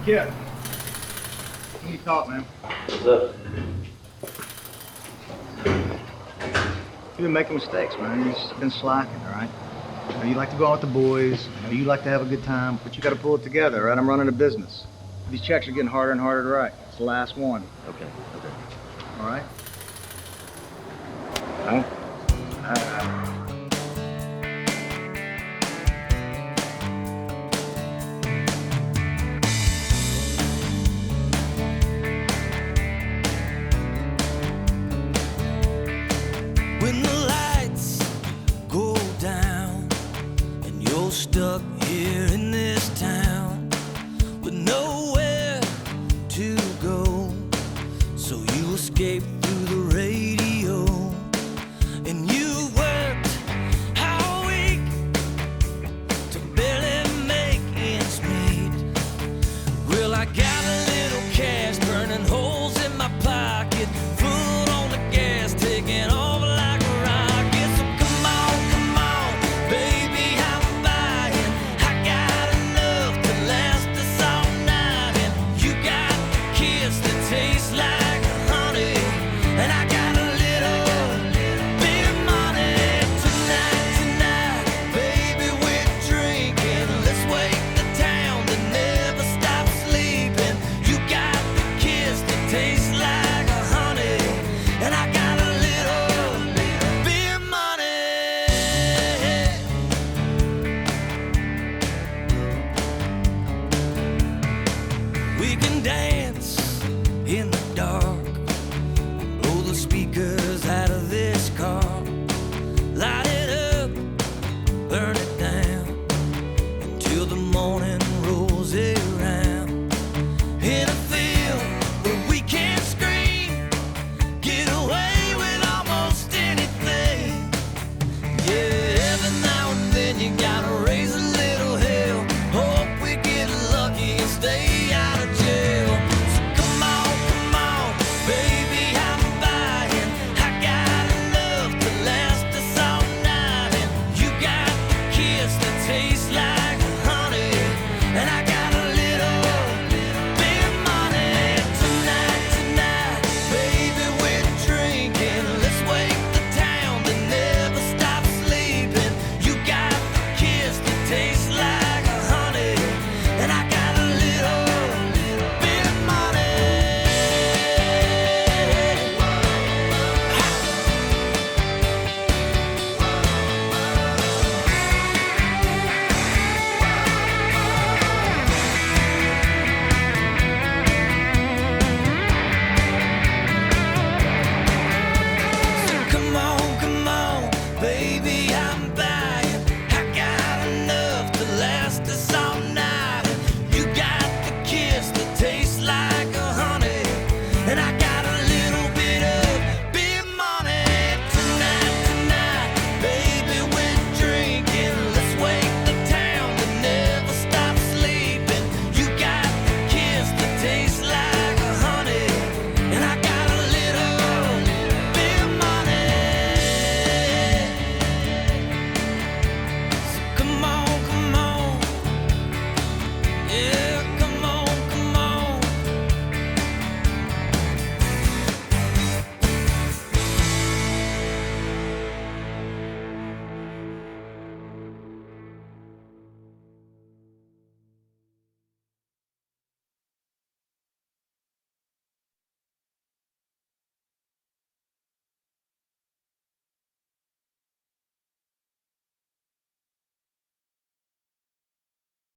Kip, let me talk, man. What's up? You've been making mistakes, man. You've just been slacking, all right? You know, you like to go out with the boys. You know, you like to have a good time, but you got to pull it together, all right? I'm running a business. These checks are getting harder and harder to write. It's the last one. Okay. All right? All right?